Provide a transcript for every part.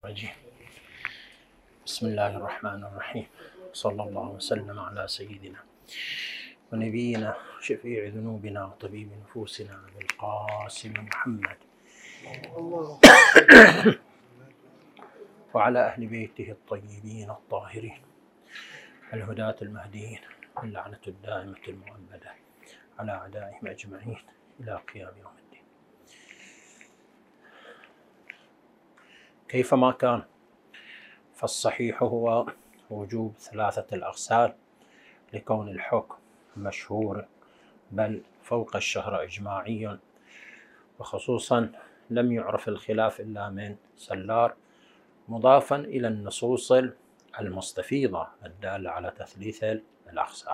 الرجيم. بسم الله الرحمن الرحيم. صلى الله وسلم على سيدنا ونبينا شفيع ذنوبنا وطبيب نفوسنا أبي القاسم محمد وعلى أهل بيته الطيبين الطاهرين الهداة المهديين اللعنة الدائمة المؤبدة على أعدائهم أجمعين إلى قيام يوم الدين. كيفما كان، فالصحيح هو وجوب 3 الأغسال لكون الحكم مشهور بل فوق الشهر إجماعي، وخصوصا لم يعرف الخلاف إلا من سلار، مضافا إلى النصوص المستفيضة الدالة على تثليث الأغسال.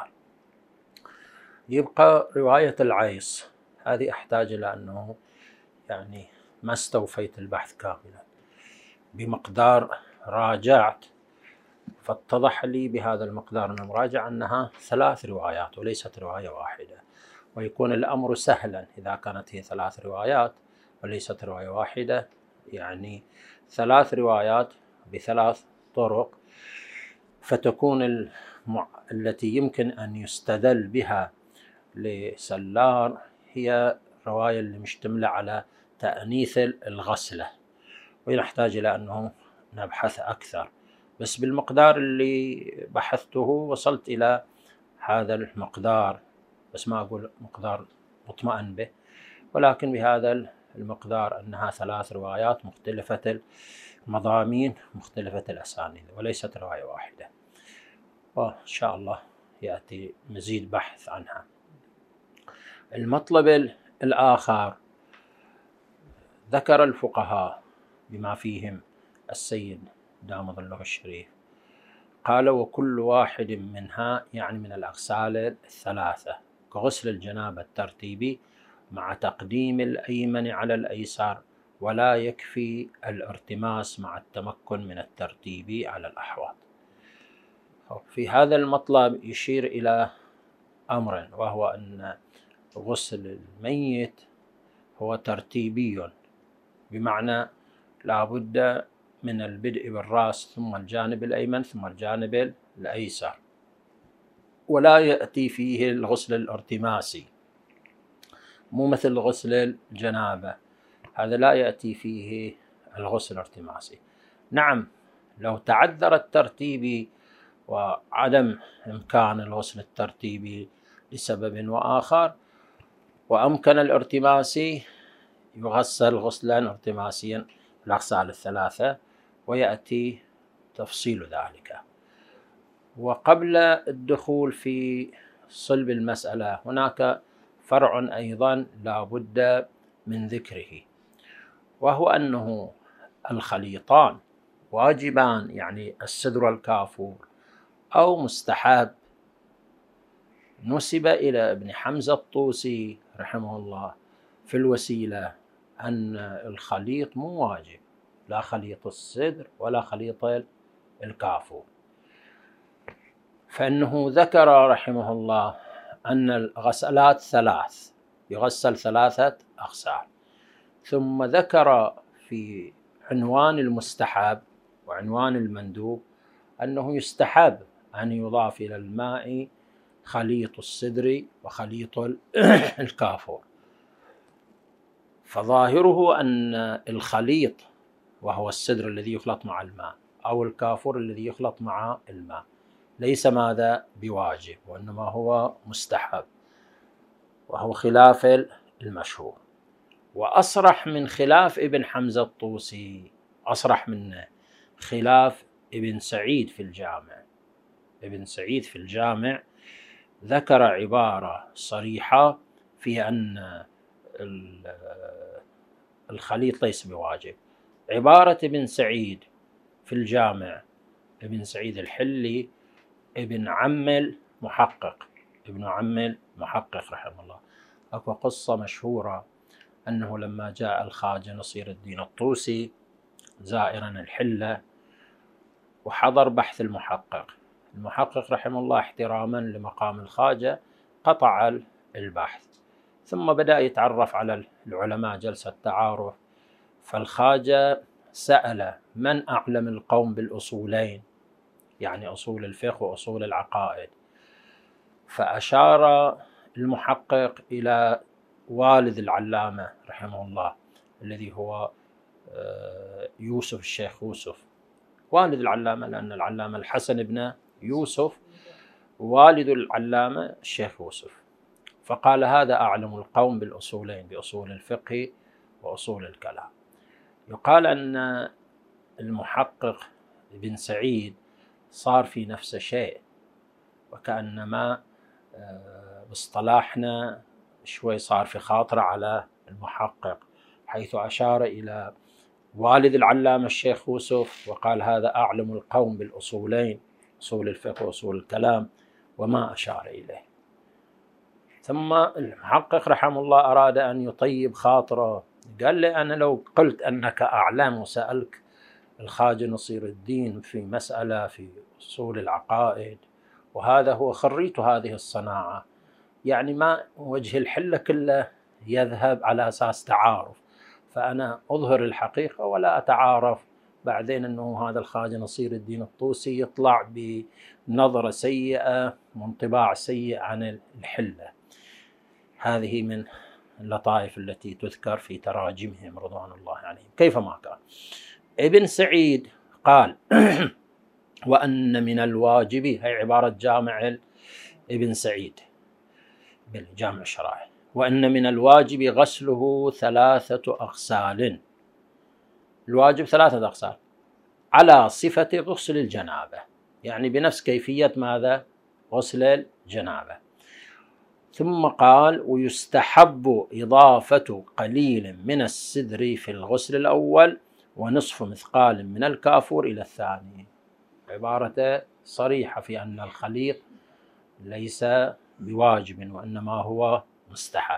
يبقى رواية العيص، هذه أحتاج إلى أنه ما استوفيت البحث كاملا، بمقدار راجعت فاتضح لي بهذا المقدار أن مراجع أنها 3 روايات وليست رواية واحدة، ويكون الأمر سهلا إذا كانت هي 3 روايات وليست رواية واحدة، 3 روايات ب3 طرق، فتكون التي يمكن أن يستدل بها لسلار هي رواية اللي مشتملة على تأنيث الغسلة، ونحتاج إلى أنه نبحث أكثر، بس بالمقدار اللي بحثته وصلت إلى هذا المقدار، بس ما أقول مقدار مطمئن به، ولكن بهذا المقدار أنها 3 روايات مختلفة المضامين مختلفة الأسانيد وليست رواية واحدة، وإن شاء الله يأتي مزيد بحث عنها. المطلب الآخر، ذكر الفقهاء بما فيهم السيد دام ظله الشريف، قال: وكل واحد منها من الأغسال 3 كغسل الجنابة الترتيبي مع تقديم الأيمن على الأيسر، ولا يكفي الارتماس مع التمكن من الترتيب على الأحوط. في هذا المطلب يشير إلى أمر، وهو أن غسل الميت هو ترتيبي، بمعنى لا بد من البدء بالرأس ثم الجانب الأيمن ثم الجانب الأيسر، ولا يأتي فيه الغسل الارتماسي، مو مثل غسل الجنابة، هذا لا يأتي فيه الغسل الارتماسي. نعم، لو تعذر الترتيبي وعدم إمكان الغسل الترتيبي لسبب وآخر وأمكن الارتماسي، يغسل غسلا ارتماسيا الأغسال 3، ويأتي تفصيل ذلك. وقبل الدخول في صلب المسألة، هناك فرع أيضا لا بد من ذكره، وهو أنه الخليطان واجبان، السدر الكافور أو مستحب. نسب إلى ابن حمزة الطوسي رحمه الله في الوسيلة أن الخليط مو واجب، لا خليط السدر ولا خليط الكافور، فإنه ذكر رحمه الله أن الغسلات 3، يغسل 3 أغسال، ثم ذكر في عنوان المستحب وعنوان المندوب أنه يستحب أن يضاف إلى الماء خليط السدر وخليط الكافور، فظاهره أن الخليط وهو السدر الذي يخلط مع الماء أو الكافور الذي يخلط مع الماء ليس ماذا بواجب، وإنما هو مستحب، وهو خلاف المشهور. وأصرح من خلاف ابن حمزة الطوسي، أصرح من خلاف ابن سعيد في الجامع. ابن سعيد في الجامع ذكر عبارة صريحة في أن الخليط ليس بواجب. عبارة ابن سعيد في الجامع، ابن سعيد الحلي ابن عم المحقق رحمه الله، أكو قصة مشهورة أنه لما جاء الخواجة نصير الدين الطوسي زائرا الحلة وحضر بحث المحقق رحمه الله احتراما لمقام الخواجة قطع البحث، ثم بدأ يتعرف على العلماء جلسة تعارف، فالخواجة سأل من أعلم القوم بالأصولين، يعني أصول الفقه وأصول العقائد، فأشار المحقق إلى والد العلامة رحمه الله الذي هو يوسف الشيخ يوسف، والد العلامة، لأن العلامة الحسن بن يوسف والد العلامة الشيخ يوسف، فقال هذا أعلم القوم بالأصولين، بأصول الفقه وأصول الكلام. يقال أن المحقق ابن سعيد صار في نفس الشيء، وكأنما باصطلاحنا شوي صار في خاطرة على المحقق، حيث أشار إلى والد العلامة الشيخ يوسف وقال هذا أعلم القوم بالأصولين، أصول الفقه وأصول الكلام، وما أشار إليه. ثم المحقق رحمه الله أراد أن يطيب خاطره، قال لي أنا لو قلت أنك أعلم وسألك الخواجة نصير الدين في مسألة في أصول العقائد، وهذا هو خريت هذه الصناعة، يعني ما وجه الحلة كله يذهب على أساس تعارف، فأنا أظهر الحقيقة ولا أتعارف، بعدين أنه هذا الخواجة نصير الدين الطوسي يطلع بنظرة سيئة وانطباع سيء عن الحلة. هذه من اللطائف التي تذكر في تراجمهم رضوان الله عليهم كيفما كان. ابن سعيد قال وأن من الواجب، هي عبارة جامع ابن سعيد بالجامع الشرائع، وأن من الواجب غسله 3 أغسال، الواجب 3 أغسال على صفة غسل الجنابة، يعني بنفس كيفية ماذا؟ غسل الجنابة. ثم قال ويستحب إضافة قليل من السدر في الغسل الأول ونصف مثقال من الكافور إلى الثاني، عبارة صريحة في أن الخليط ليس بواجب وإنما هو مستحب.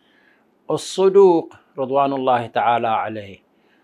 الصدوق رضوان الله تعالى عليه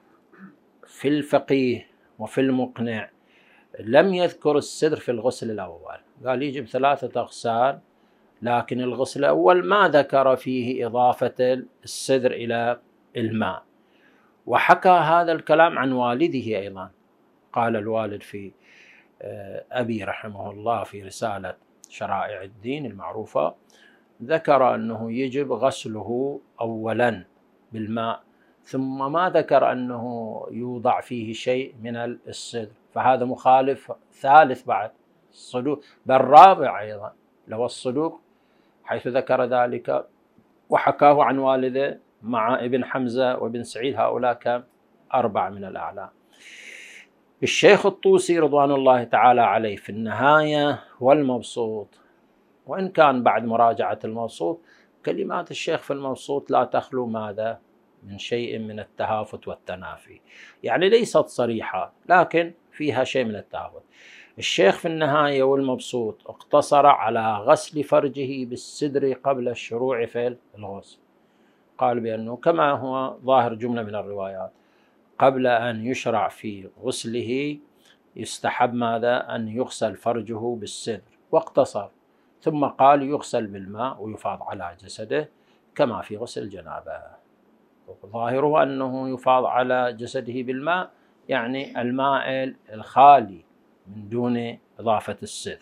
في الفقيه وفي المقنع لم يذكر السدر في الغسل الأول، قال يجب 3 أغسال، لكن الغسل الأول ما ذكر فيه إضافة السدر إلى الماء، وحكى هذا الكلام عن والده أيضا. قال الوالد في أبي رحمه الله في رسالة شرائع الدين المعروفة ذكر أنه يجب غسله أولا بالماء، ثم ما ذكر أنه يوضع فيه شيء من السدر، فهذا مخالف ثالث بعد الصدوق، بل رابع أيضا لو الصدوق، حيث ذكر ذلك وحكاه عن والده مع ابن حمزة وابن سعيد، هؤلاء 4 من الأعلام. الشيخ الطوسي رضوان الله تعالى عليه في النهاية والمبسوط، وإن كان بعد مراجعة المبسوط كلمات الشيخ في المبسوط لا تخلو ماذا؟ من شيء من التهافت والتنافي، يعني ليست صريحة لكن فيها شيء من التهافت. الشيخ في النهاية والمبسوط اقتصر على غسل فرجه بالسدر قبل الشروع في الغسل، قال بأنه كما هو ظاهر جملة من الروايات قبل أن يشرع في غسله يستحب ماذا؟ أن يغسل فرجه بالسدر، واقتصر، ثم قال يغسل بالماء ويفاض على جسده كما في غسل الجنابة. ظاهره أنه يفاض على جسده بالماء، يعني الماء الخالي من دون إضافة السدر.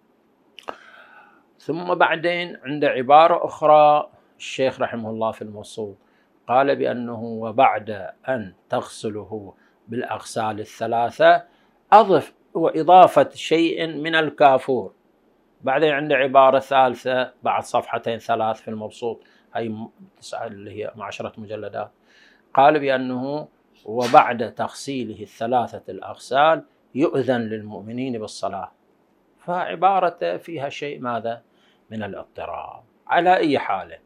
ثم بعدين عند عبارة أخرى الشيخ رحمه الله في الموصول قال بأنه وبعد أن تغسله بالأغسال 3 أضف وإضافة شيء من الكافور. بعدين عند عبارة ثالثة بعد 2 3 في المبسوط، هي اللي هي 10 مجلدات، قال بأنه وبعد تغسيله 3 الأغسال يؤذن للمؤمنين بالصلاة، فعبارة فيها شيء ماذا؟ من الاضطراب. على أي حال،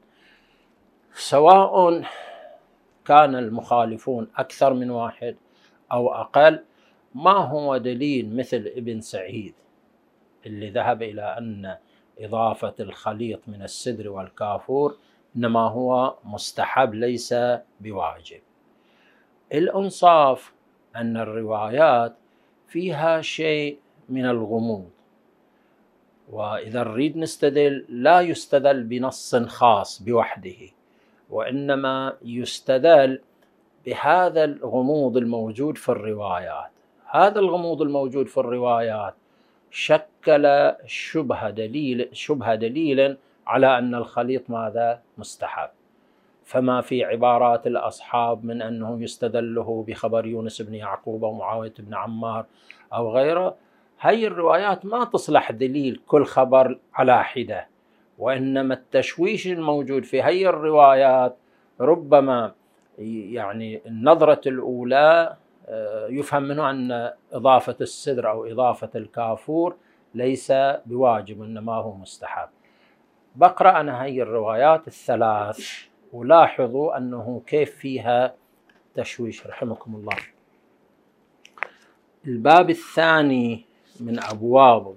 سواء كان المخالفون أكثر من واحد أو أقل، ما هو دليل مثل ابن سعيد اللي ذهب إلى أن إضافة الخليط من السدر والكافور إنما هو مستحب ليس بواجب. الإنصاف أن الروايات فيها شيء من الغموض، وإذا نريد نستدل لا يستدل بنص خاص بوحده، وإنما يستدل بهذا الغموض الموجود في الروايات. هذا الغموض الموجود في الروايات شكل شبه دليل على أن الخليط ماذا؟ مستحب. فما في عبارات الأصحاب من أنه يستدله بخبر يونس بن يعقوب أو معاوية بن عمار أو غيره، هاي الروايات ما تصلح دليل كل خبر على حدة، وإنما التشويش الموجود في هاي الروايات ربما يعني النظرة الأولى يفهم منه أن إضافة السدر أو إضافة الكافور ليس بواجب، إنما هو مستحب. بقرأ أنا هاي الروايات الثلاث ولاحظوا أنه كيف فيها تشويش رحمكم الله. الباب الثاني من أبواب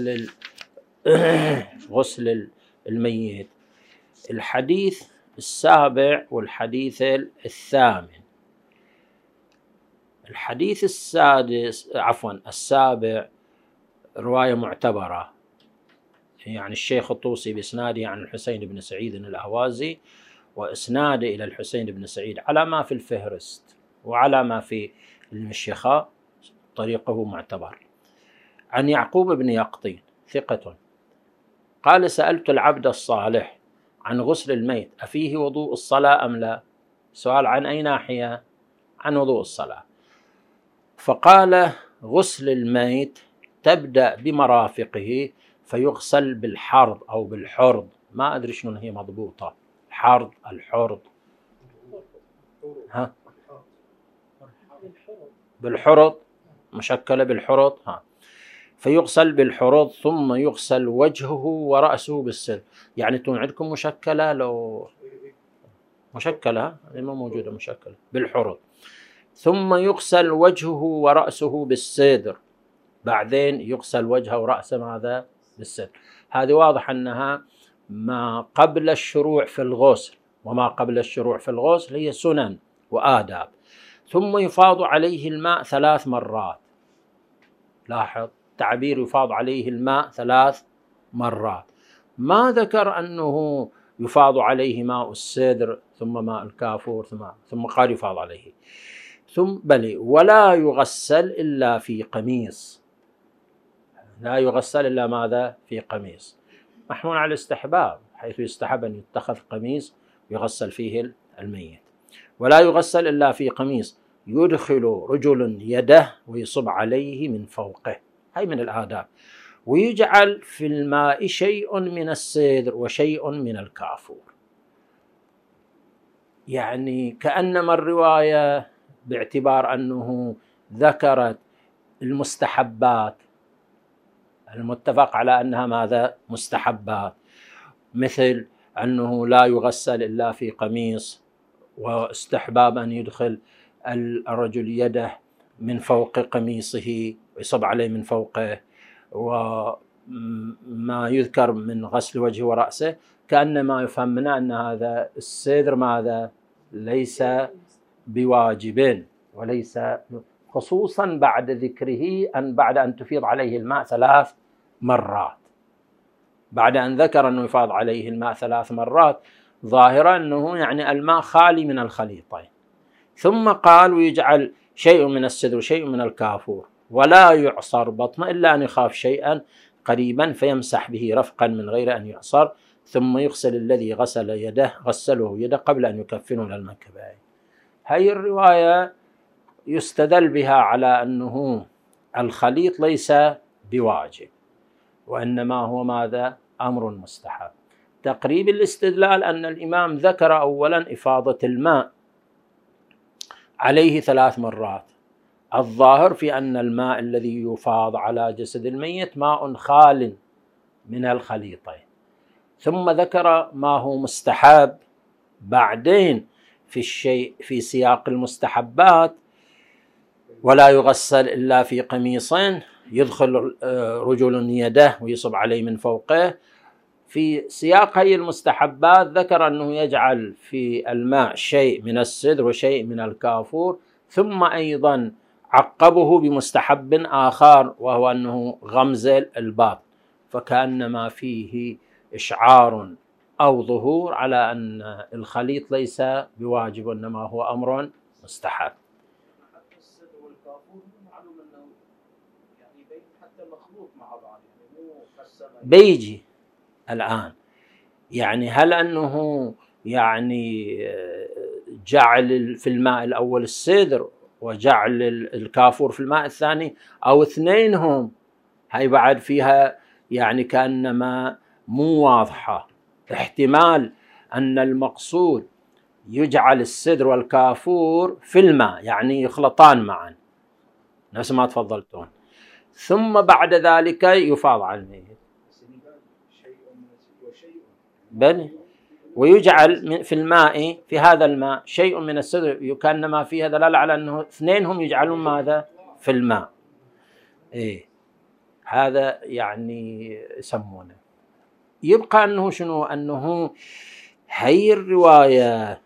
غسل الميت، الحديث السابع والحديث الثامن. الحديث السابع رواية معتبرة، يعني الشيخ الطوسي بإسناده عن الحسين بن سعيد الأهوازي، وإسناده إلى الحسين بن سعيد على ما في الفهرست وعلى ما في المشيخة طريقه معتبر. عن يعقوب بن يقطين ثقة قال: سألت العبد الصالح عن غسل الميت أفيه وضوء الصلاة أم لا؟ سؤال عن أي ناحية؟ عن وضوء الصلاة. فقال: غسل الميت تبدأ بمرافقه فيغسل بالحرض أو بالحرض، ما أدري شنو هي مضبوطة، الحرض ها بالحرض مشكلة بالحرض فيغسل بالحرض ثم يغسل وجهه ورأسه بالسدر. يعني تكون عندكم مشكلة، لو مشكلة ما موجودة مشكلة بالحرض، ثم يغسل وجهه ورأسه بالسدر، بعدين يغسل وجهه ورأسه ماذا؟ بالسدر. هذه واضح أنها ما قبل الشروع في الغسل، وما قبل الشروع في الغسل هي سنن وآداب. ثم يفاض عليه الماء 3 مرات. لاحظ تعبير يفاض عليه الماء 3 مرات، ما ذكر أنه يفاض عليه ماء السدر ثم ماء الكافور ثم قال يفاض عليه بل ولا يغسل إلا في قميص. لا يغسل إلا ماذا؟ في قميص، محمول على الاستحباب، حيث يستحب أن يتخذ قميص يغسل فيه الميت. ولا يغسل إلا في قميص يدخل رجل يده ويصب عليه من فوقه، هاي من الآداب. ويجعل في الماء شيء من السدر وشيء من الكافور. يعني كأنما الرواية باعتبار أنه ذكرت المستحبات المتفق على أنها ماذا؟ مستحبات، مثل أنه لا يغسل إلا في قميص، واستحباب أن يدخل الرجل يده من فوق قميصه ويصب عليه من فوقه، وما يذكر من غسل وجهه ورأسه، كأنما يفهم منه أن هذا السدر ماذا؟ ليس بواجب، وليس خصوصا بعد ذكره بعد أن تفيض عليه الماء 3 مرات. بعد أن ذكر أنه يفاض عليه الماء 3 مرات ظاهرا أنه يعني الماء خالي من الخليطين. ثم قال: ويجعل شيء من السدر وشيء من الكافور ولا يعصر بطنه إلا أن يخاف شيئا قريبا فيمسح به رفقا من غير أن يعصر، ثم يغسل الذي غسله يده قبل أن يكفنه إلى المنكبين. هاي الرواية يستدل بها على أنه الخليط ليس بواجب، وإنما هو ماذا؟ أمر مستحب. تقريب الاستدلال أن الإمام ذكر أولا إفاضة الماء عليه 3 مرات، الظاهر في أن الماء الذي يفاض على جسد الميت ماء خال من الخليطين. ثم ذكر ما هو مستحب بعدين في سياق المستحبات: ولا يغسل إلا في قميصين يدخل رجل يده ويصب عليه من فوقه. في سياق هذه المستحبات ذكر أنه يجعل في الماء شيء من السدر وشيء من الكافور، ثم أيضا عقبه بمستحب آخر وهو أنه غمز الباط، فكأنما فيه إشعار أو ظهور على أن الخليط ليس بواجب، إنما هو أمر مستحب. حتى الصدر والكافور معلوم انه يعني بين حتى مخلوط مع بعض، يعني مو قسمه. بيجي الآن يعني هل أنه يعني جعل في الماء الأول السدر وجعل الكافور في الماء الثاني، أو اثنينهم؟ هاي بعد فيها يعني كأنما مو واضحة. احتمال أن المقصود يجعل السدر والكافور في الماء، يعني يخلطان معا نفس ما تفضلتون، ثم بعد ذلك يفاض على الميت. بل ويجعل في الماء، في هذا الماء شيء من السدر، كأنما فيها دلالة على أنه اثنينهم يجعلون ماذا في الماء. إيه هذا يعني يسمونه. يبقى أنه شنو؟ أنه هي الرواية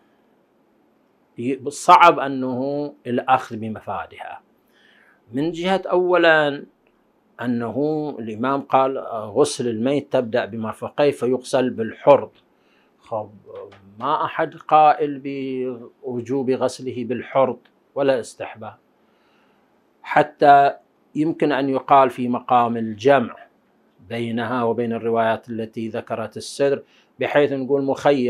صعب أنه الأخذ بمفادها، من جهة أولا أنه الإمام قال غسل الميت تبدأ بمرفقيه فيغسل بالحرض. خب ما أحد قائل بوجوب غسله بالحرض ولا استحباب، حتى يمكن أن يقال في مقام الجمع بينها وبين الروايات التي ذكرت السدر، بحيث نقول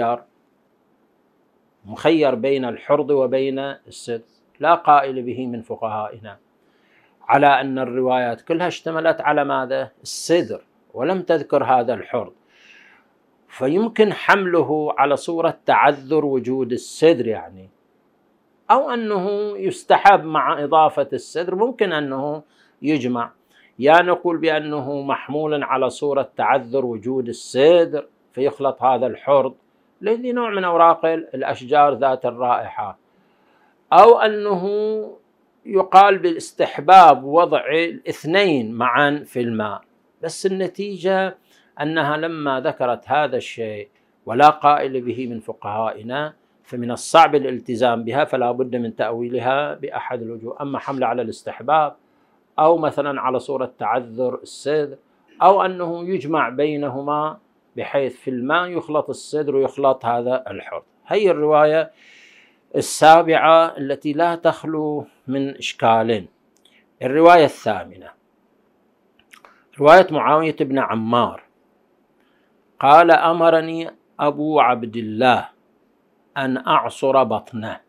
مخير بين الحرض وبين السدر، لا قائل به من فقهائنا، على أن الروايات كلها اشتملت على ماذا؟ السدر، ولم تذكر هذا الحرض، فيمكن حمله على صورة تعذر وجود السدر يعني، أو أنه يستحب مع إضافة السدر، ممكن أنه يجمع، يا نقول بأنه محمول على صورة تعذر وجود السدر فيخلط هذا الحرض الذي نوع من أوراق الأشجار ذات الرائحة، أو أنه يقال بالاستحباب وضع الاثنين معا في الماء. بس النتيجة أنها لما ذكرت هذا الشيء ولا قائل به من فقهائنا، فمن الصعب الالتزام بها، فلا بد من تأويلها بأحد الوجوه، أما حمل على الاستحباب أو مثلا على صورة تعذر السدر، أو أنه يجمع بينهما بحيث في الماء يخلط السدر ويخلط هذا الحرض. هي الرواية السابعة التي لا تخلو من إشكال. الرواية الثامنة رواية معاوية بن عمار قال أمرني أبو عبد الله أن أعصر بطنه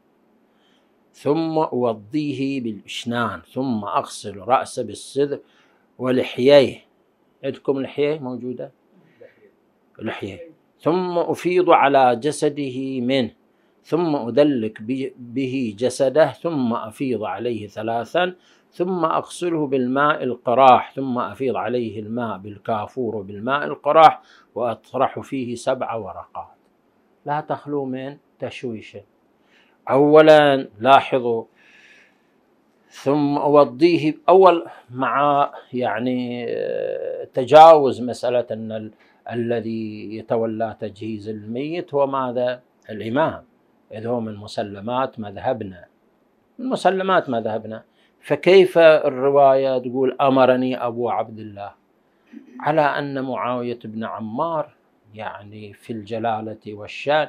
ثم أوضيه بالإشنان ثم أغسل رأسه بالسدر ولحييه. عندكم الحييه موجودة؟ الحييه. ثم أفيض على جسده منه ثم أدلك به جسده ثم أفيض عليه 3 ثم أغسله بالماء القراح ثم أفيض عليه الماء بالكافور وبالماء القراح وأطرح فيه 7 ورقات. لا تخلو من تشويش. أولا لاحظوا، ثم أوضيه أول مع يعني تجاوز مسألة أن الذي يتولى تجهيز الميت هو ماذا؟ الإمام، إذ هو من مسلمات مذهبنا. فكيف الرواية تقول أمرني أبو عبد الله، على أن معاوية بن عمار يعني في الجلالة والشان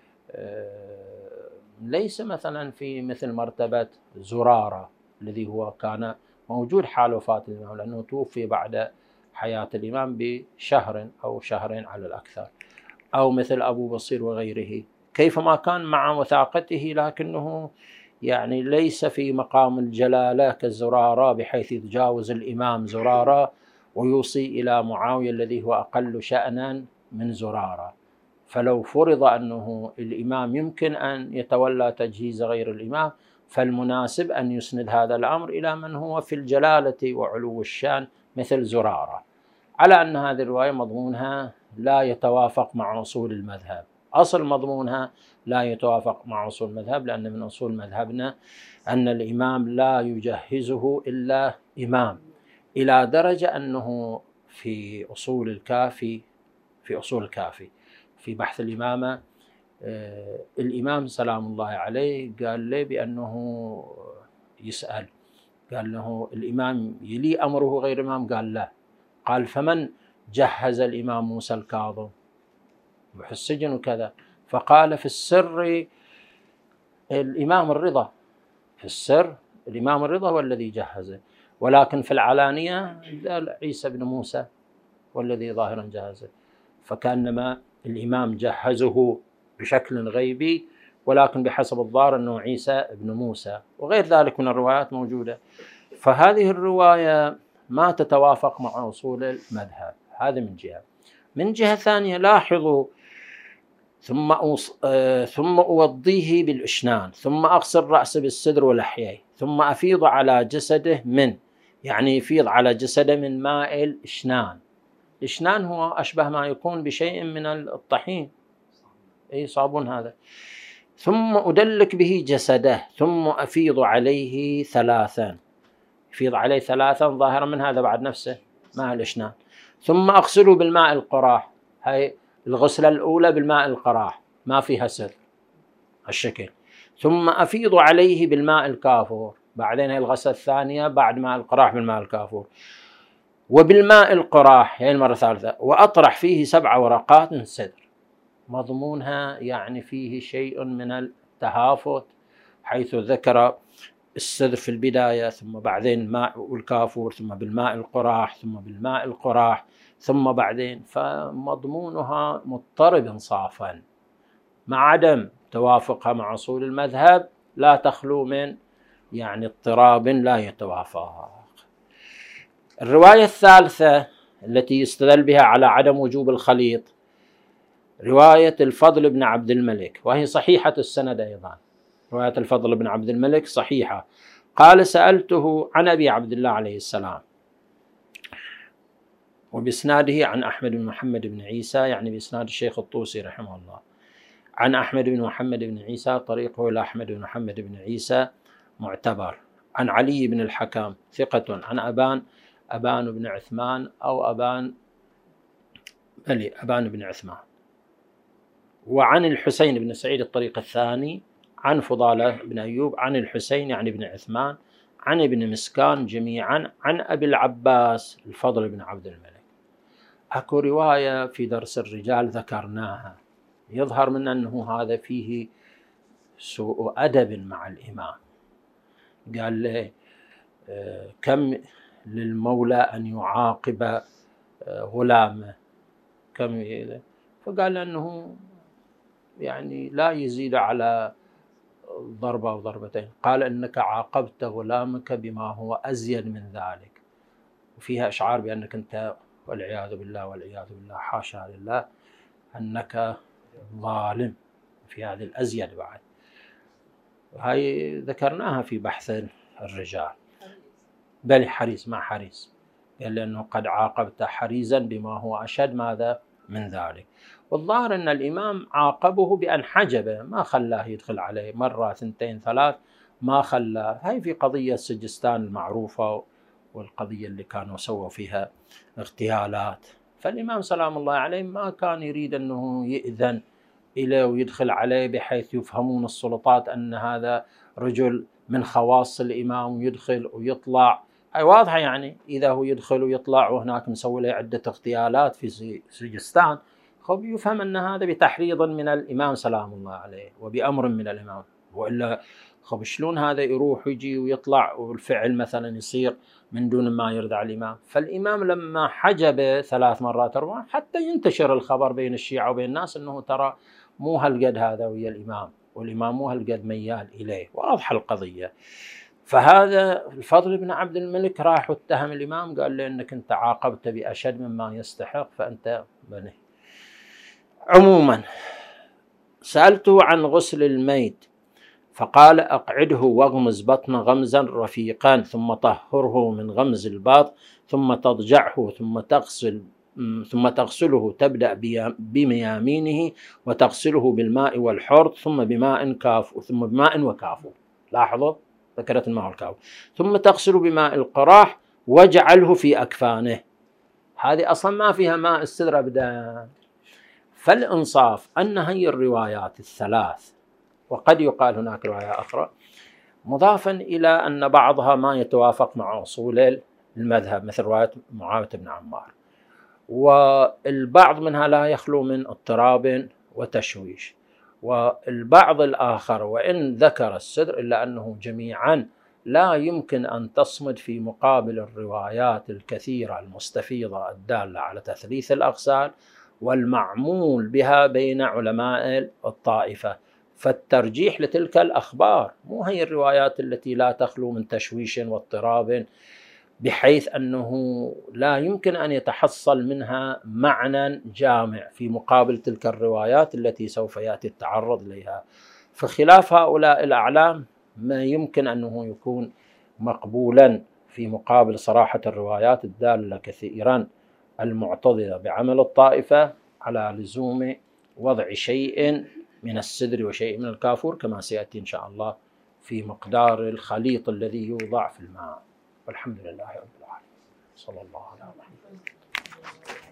ليس مثلا في مثل مرتبة زرارة الذي هو كان موجود حال وفاة الإمام، لأنه توفي بعد حياة الإمام بشهر أو شهرين على الأكثر، أو مثل أبو بصير وغيره، كيفما كان مع وثاقته لكنه يعني ليس في مقام الجلالة كالزرارة بحيث يتجاوز الإمام زرارة ويوصي إلى معاوية الذي هو أقل شأنا من زرارة. فلو فرض أنه الإمام يمكن أن يتولى تجهيز غير الإمام، فالمناسب أن يسند هذا الأمر إلى من هو في الجلالة وعلو الشان مثل زرارة، على أن هذه الرواية مضمونها لا يتوافق مع أصول المذهب. أصل مضمونها لا يتوافق مع أصول المذهب، لأن من أصول مذهبنا أن الإمام لا يجهزه إلا إمام، إلى درجة أنه في أصول الكافي في بحث الإمامة الإمام سلام الله عليه قال لي بأنه يسأل، قال له الإمام يلي أمره غير إمام؟ قال لا. قال فمن جهز الإمام موسى الكاظم في السجن وكذا؟ فقال في السر الإمام الرضا في السر الإمام الرضا هو الذي جهزه، ولكن في العلانية عيسى بن موسى والذي ظاهرا جهزه، فكأنما الإمام جهزه بشكل غيبي، ولكن بحسب الظاهر أنه عيسى بن موسى، وغير ذلك من الروايات موجودة. فهذه الرواية ما تتوافق مع أصول المذهب، هذا من جهة. من جهة ثانية لاحظوا ثم أوضيه بالإشنان، ثم أغسل رأسه بالسدر واللحيين، ثم أفيض على جسده يعني يفيض على جسده من ماء الإشنان. الإشنان هو أشبه ما يكون بشيء من الطحين، أي صابون هذا. ثم أدلك به جسده، ثم أفيض عليه ثلاثا، يفيض عليه ثلاثا ظاهرا من هذا بعد نفسه ماء الإشنان. ثم أغسله بالماء القراح، هاي الغسلة الأولى بالماء القراح ما فيها سر الشكل. ثم أفيض عليه بالماء الكافور، بعدين هي الغسلة الثانية بعد ماء القراح بالماء الكافور. وبالماء القراح هي المرة الثالثة، وأطرح فيه 7 ورقات من سدر. مضمونها يعني فيه شيء من التهافت، حيث ذكر السدر في البداية، ثم بعدين الماء الكافور، ثم بالماء القراح، ثم بالماء القراح، ثم بعدين، فمضمونها مضطرب انصافا، مع عدم توافقها مع أصول المذهب لا تخلو من يعني اضطراب لا يتوافق. الرواية الثالثة التي يستدل بها على عدم وجوب الخليط رواية الفضل بن عبد الملك، وهي صحيحة السند أيضا. رواية الفضل بن عبد الملك صحيحة. قال: سألته عن أبي عبد الله عليه السلام، وبإسناده عن أحمد بن محمد بن عيسى، يعني بإسناد الشيخ الطوسي رحمه الله، عن أحمد بن محمد بن عيسى، طريقه إلى أحمد بن محمد بن عيسى معتبر، عن علي بن الحكم ثقة، عن أبان بن عثمان أو أبان بن عثمان، وعن الحسين بن سعيد الطريق الثاني، عن فضالة بن أيوب، عن الحسين يعني بن عثمان، عن ابن مسكان، جميعا عن أبي العباس الفضل بن عبد الملك. أكو رواية في درس الرجال ذكرناها، يظهر من أنه هذا فيه سوء أدب مع الإمام. قال له: كم للمولى أن يعاقب غلامه، كم؟ فقال أنه يعني لا يزيد على ضربة أو ضربتين. قال: إنك عاقبت غلامك بما هو أزيد من ذلك، وفيها إشعار بأنك أنت والعياذ بالله حاشا لله أنك ظالم، في هذه الأزيد بعد. هاي ذكرناها في بحث الرجال. بل حريص مع حريص، قال لأنه قد عاقبت حريزا بما هو أشد ماذا من ذلك. والظاهر أن الإمام عاقبه بأن حجبه، ما خلاه يدخل عليه مرة 2 3، ما خلاه. هاي في قضية سجستان المعروفة، والقضية اللي كانوا سووا فيها اغتيالات، فالإمام سلام الله عليه ما كان يريد أنه يأذن إليه ويدخل عليه بحيث يفهمون السلطات أن هذا رجل من خواص الإمام ويدخل ويطلع. هاي واضحة، يعني إذا هو يدخل ويطلع وهناك مسوي له عدة اغتيالات في سجستان، خب يفهم أن هذا بتحريض من الإمام سلام الله عليه وبأمر من الإمام، وإلا خب شلون هذا يروح ويجي ويطلع والفعل مثلا يصير من دون ما يرضى على الإمام. فالإمام لما حجب 3 مرات 4 حتى ينتشر الخبر بين الشيعة وبين الناس أنه ترى مو هالقد هذا ويا الإمام، والإمام مو هالقد ميال إليه، واضحة القضية. فهذا الفضل بن عبد الملك راح واتهم الإمام، قال له إنك أنت عاقبت بأشد مما يستحق، فأنت بني. عموما سألته عن غسل الميت، فقال: أقعده واغمز بطن غمزا رفيقا، ثم طهره من غمز الباط، ثم تضجعه، ثم تغسله، تبدأ بميامينه وتغسله بالماء والحرط، ثم بماء وكافور. لاحظوا ذكرت الماء والكافور. ثم تغسل بماء القراح واجعله في أكفانه. هذه أصلا ما فيها ماء السدر أبدا. فالإنصاف أن هي الروايات الثلاث، وقد يقال هناك رواية أخرى، مضافا إلى أن بعضها ما يتوافق مع أصول المذهب، مثل رواية معاوية بن عمار، والبعض منها لا يخلو من اضطراب وتشويش، والبعض الآخر وإن ذكر السدر إلا أنه جميعا لا يمكن أن تصمد في مقابل الروايات الكثيرة المستفيضة الدالة على تثليث الأغسال والمعمول بها بين علماء الطائفة. فالترجيح لتلك الأخبار مو هي الروايات التي لا تخلو من تشويش واضطراب، بحيث أنه لا يمكن أن يتحصل منها معنى جامع في مقابل تلك الروايات التي سوف يأتي التعرض إليها. فخلاف هؤلاء الأعلام ما يمكن أنه يكون مقبولا في مقابل صراحة الروايات الدالة كثيرا المعتضدة بعمل الطائفة على لزوم وضع شيء من السدر وشيء من الكافور، كما سيأتي إن شاء الله في مقدار الخليط الذي يوضع في الماء. والحمد لله رب العالمين. صلى الله عليه وسلم.